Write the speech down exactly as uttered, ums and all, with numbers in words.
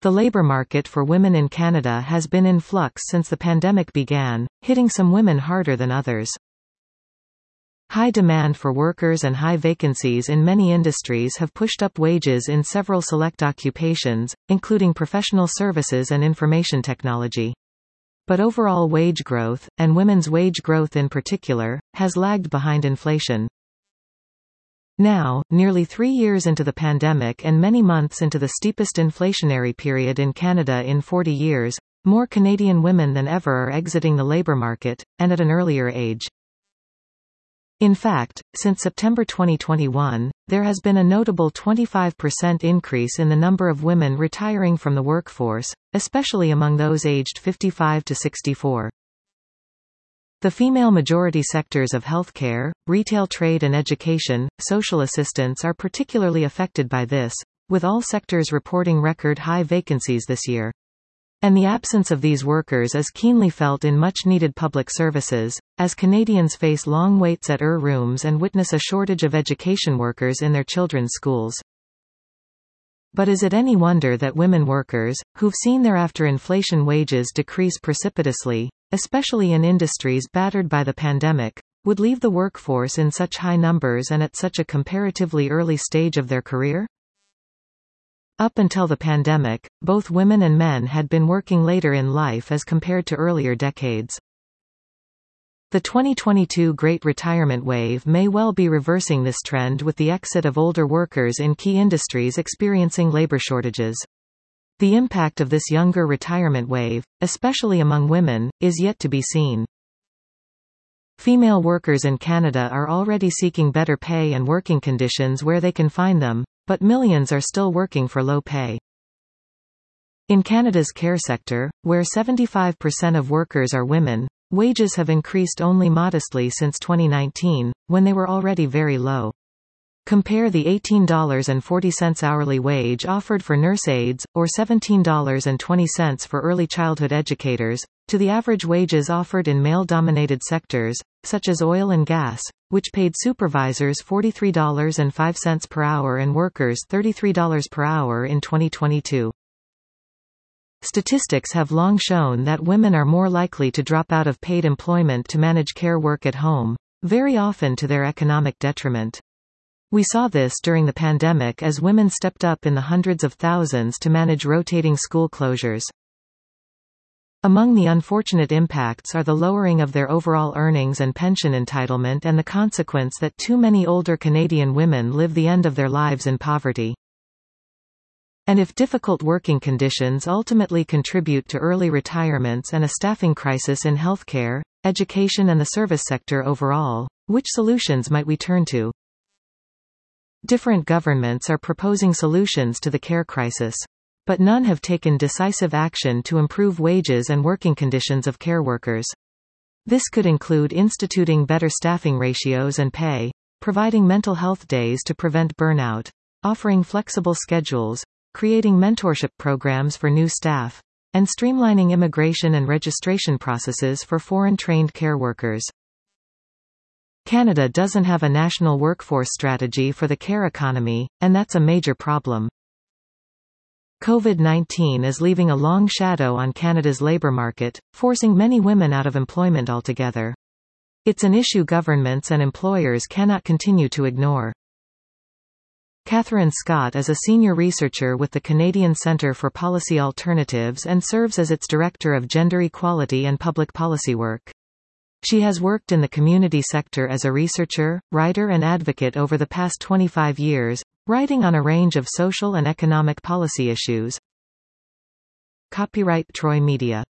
The labor market for women in Canada has been in flux since the pandemic began, hitting some women harder than others. High demand for workers and high vacancies in many industries have pushed up wages in several select occupations, including professional services and information technology. But overall wage growth, and women's wage growth in particular, has lagged behind inflation. Now, nearly three years into the pandemic and many months into the steepest inflationary period in Canada in forty years, more Canadian women than ever are exiting the labour market, and at an earlier age. In fact, since September twenty twenty-one, there has been a notable twenty-five percent increase in the number of women retiring from the workforce, especially among those aged fifty-five to sixty-four. The female-majority sectors of healthcare, retail trade and education, social assistance are particularly affected by this, with all sectors reporting record high vacancies this year. And the absence of these workers is keenly felt in much-needed public services, as Canadians face long waits at E R rooms and witness a shortage of education workers in their children's schools. But is it any wonder that women workers, who've seen their after-inflation wages decrease precipitously, especially in industries battered by the pandemic, would leave the workforce in such high numbers and at such a comparatively early stage of their career? Up until the pandemic, both women and men had been working later in life as compared to earlier decades. The twenty twenty-two Great Retirement Wave may well be reversing this trend with the exit of older workers in key industries experiencing labor shortages. The impact of this younger retirement wave, especially among women, is yet to be seen. Female workers in Canada are already seeking better pay and working conditions where they can find them, but millions are still working for low pay. In Canada's care sector, where seventy-five percent of workers are women, wages have increased only modestly since twenty nineteen, when they were already very low. Compare the eighteen dollars and forty cents hourly wage offered for nurse aides, or seventeen dollars and twenty cents for early childhood educators, to the average wages offered in male-dominated sectors, such as oil and gas, which paid supervisors forty-three dollars and five cents per hour and workers thirty-three dollars per hour in twenty twenty-two. Statistics have long shown that women are more likely to drop out of paid employment to manage care work at home, very often to their economic detriment. We saw this during the pandemic as women stepped up in the hundreds of thousands to manage rotating school closures. Among the unfortunate impacts are the lowering of their overall earnings and pension entitlement and the consequence that too many older Canadian women live the end of their lives in poverty. And if difficult working conditions ultimately contribute to early retirements and a staffing crisis in healthcare, education and the service sector overall, which solutions might we turn to? Different governments are proposing solutions to the care crisis. But none have taken decisive action to improve wages and working conditions of care workers. This could include instituting better staffing ratios and pay, providing mental health days to prevent burnout, offering flexible schedules, creating mentorship programs for new staff, and streamlining immigration and registration processes for foreign-trained care workers. Canada doesn't have a national workforce strategy for the care economy, and that's a major problem. COVID nineteen is leaving a long shadow on Canada's labour market, forcing many women out of employment altogether. It's an issue governments and employers cannot continue to ignore. Catherine Scott is a senior researcher with the Canadian Centre for Policy Alternatives and serves as its Director of Gender Equality and Public Policy Work. She has worked in the community sector as a researcher, writer and advocate over the past twenty-five years, writing on a range of social and economic policy issues. Copyright Troy Media.